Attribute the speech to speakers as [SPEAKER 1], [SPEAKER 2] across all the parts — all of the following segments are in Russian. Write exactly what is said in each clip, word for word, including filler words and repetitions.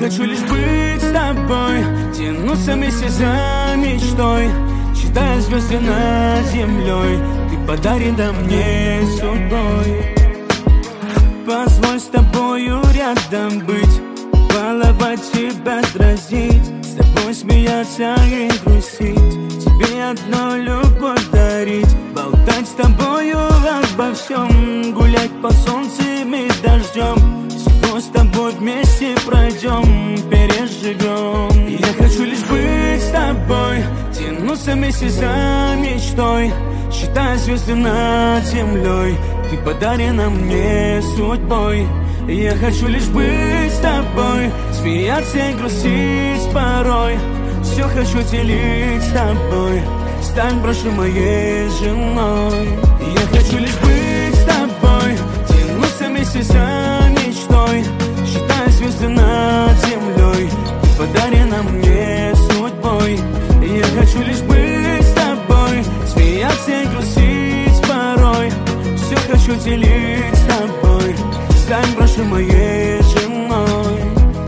[SPEAKER 1] хочу лишь быть с тобой, тянуться вместе за мечтой, считая звезды над землей. Ты подарена мне судьбой. Позволь с тобою рядом быть, баловать тебя, дразнить, с тобой смеяться и грустить, тебе одну любовь дарить, болтать с тобою обо всем, гулять по солнцу и дождем, всего с тобой вместе пройдем, переживем. Я хочу лишь быть с тобой, тянуться вместе за мечтой, считая звезды над землей. Ты подарена мне судьбой. Я хочу лишь быть с тобой, смеяться и грустить порой, все хочу делить с тобой, стань брошу моей женой. Я хочу лишь быть с тобой, тянуться вместе за мечтой, считая звезды над землей. Ты подарена мне судьбой. Я хочу лишь быть с тобой, смеяться и грустить порой, все хочу делить с тобой, стань брошу моей женой.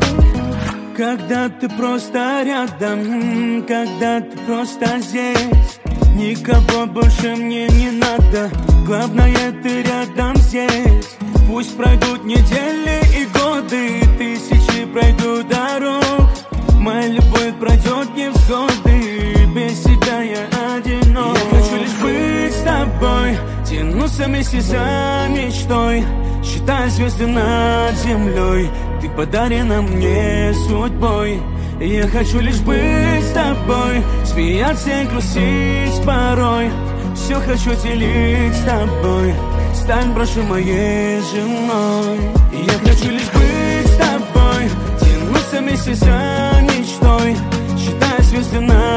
[SPEAKER 1] Когда ты просто рядом, когда ты просто здесь, никого больше мне не надо, главное ты рядом здесь. Пусть пройдут недели и годы, тысячи пройдут дорог, моя любовь пройдет невзгоды, без тебя я одинок. Я хочу лишь быть с тобой, тянуться вместе за мечтой, считая звезды над землей. Ты подарена мне судьбой. Я хочу лишь быть с тобой, смеяться и грустить порой, все хочу делить с тобой, стань брошу моей женой. Я хочу лишь быть с тобой, тянуться вместе за мечтой, считая звезды над